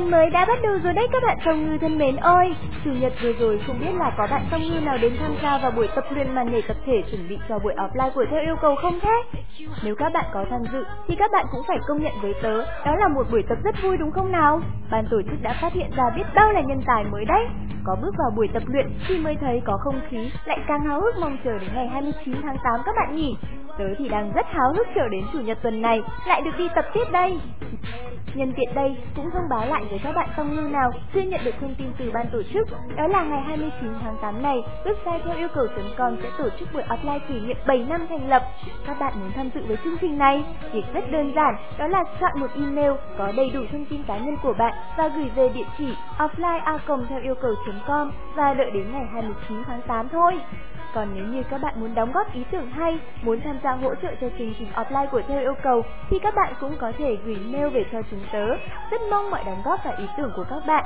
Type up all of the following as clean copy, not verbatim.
tuần mới đã bắt đầu rồi đấy các bạn song ngư thân mến ơi. Chủ nhật vừa rồi không biết là có bạn song ngư nào đến tham gia vào buổi tập luyện màn nhảy tập thể chuẩn bị cho buổi offline của Theo Yêu Cầu không thế? Nếu các bạn có tham dự thì các bạn cũng phải công nhận với tớ, đó là một buổi tập rất vui đúng không nào? Ban tổ chức đã phát hiện ra biết bao là nhân tài mới đấy. Có bước vào buổi tập luyện thì mới thấy có không khí, lại càng háo hức mong chờ đến ngày 29 tháng 8 các bạn nhỉ. Tớ thì đang rất háo hức chờ đến chủ nhật tuần này lại được đi tập tiếp đây. Nhân tiện đây cũng thông báo lại với các bạn song ngư nào chưa nhận được thông tin từ ban tổ chức, đó là ngày 29 tháng 8 này, website Theo Yêu Cầu.com sẽ tổ chức buổi offline kỷ niệm 7 năm thành lập. Các bạn muốn tham dự với chương trình này, việc rất đơn giản, đó là soạn một email có đầy đủ thông tin cá nhân của bạn và gửi về địa chỉ offline@theoiêu.com và đợi đến ngày 29 tháng 8 thôi. Còn nếu như các bạn muốn đóng góp ý tưởng hay, muốn tham gia hỗ trợ cho chương trình offline của Theo Yêu Cầu thì các bạn cũng có thể gửi mail về cho chúng tớ. Rất mong mọi đóng góp và ý tưởng của các bạn.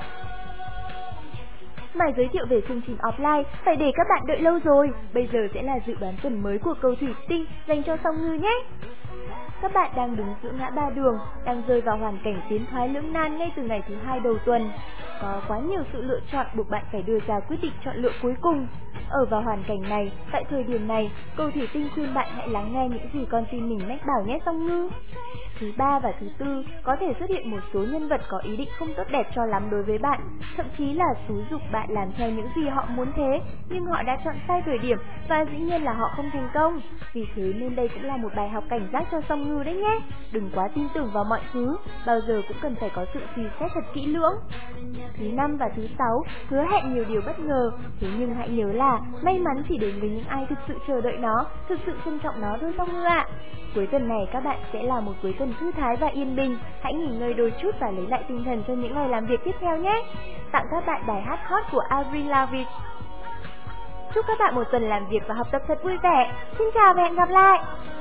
Mải giới thiệu về chương trình offline, phải để các bạn đợi lâu rồi. Bây giờ sẽ là dự đoán tuần mới của cầu thủy tinh dành cho song ngư nhé. Các bạn đang đứng giữa ngã ba đường, đang rơi vào hoàn cảnh tiến thoái lưỡng nan ngay từ ngày thứ 2 đầu tuần. Có quá nhiều sự lựa chọn buộc bạn phải đưa ra quyết định chọn lựa cuối cùng. Ở vào hoàn cảnh này, tại thời điểm này, cầu thủy tinh khuyên bạn hãy lắng nghe những gì con tim mình mách bảo nhé song ngư. Thứ ba và thứ tư có thể xuất hiện một số nhân vật có ý định không tốt đẹp cho lắm đối với bạn, thậm chí là xúi giục bạn làm theo những gì họ muốn thế, nhưng họ đã chọn sai thời điểm và dĩ nhiên là họ không thành công. Vì thế nên đây cũng là một bài học cảnh giác cho song ngư đấy nhé. Đừng quá tin tưởng vào mọi thứ, bao giờ cũng cần phải có sự suy xét thật kỹ lưỡng. Thứ năm và thứ sáu hứa hẹn nhiều điều bất ngờ, thế nhưng hãy nhớ là may mắn chỉ đến với những ai thực sự chờ đợi nó, thực sự trân trọng nó thôi song ngư ạ. Cuối tuần này các bạn sẽ là một cuối tuần thư thái và yên bình. Hãy nghỉ ngơi đôi chút và lấy lại tinh thần cho những ngày làm việc tiếp theo nhé. Tặng các bạn bài hát hot của Avril Lavigne. Chúc các bạn một tuần làm việc và học tập thật vui vẻ. Xin chào và hẹn gặp lại.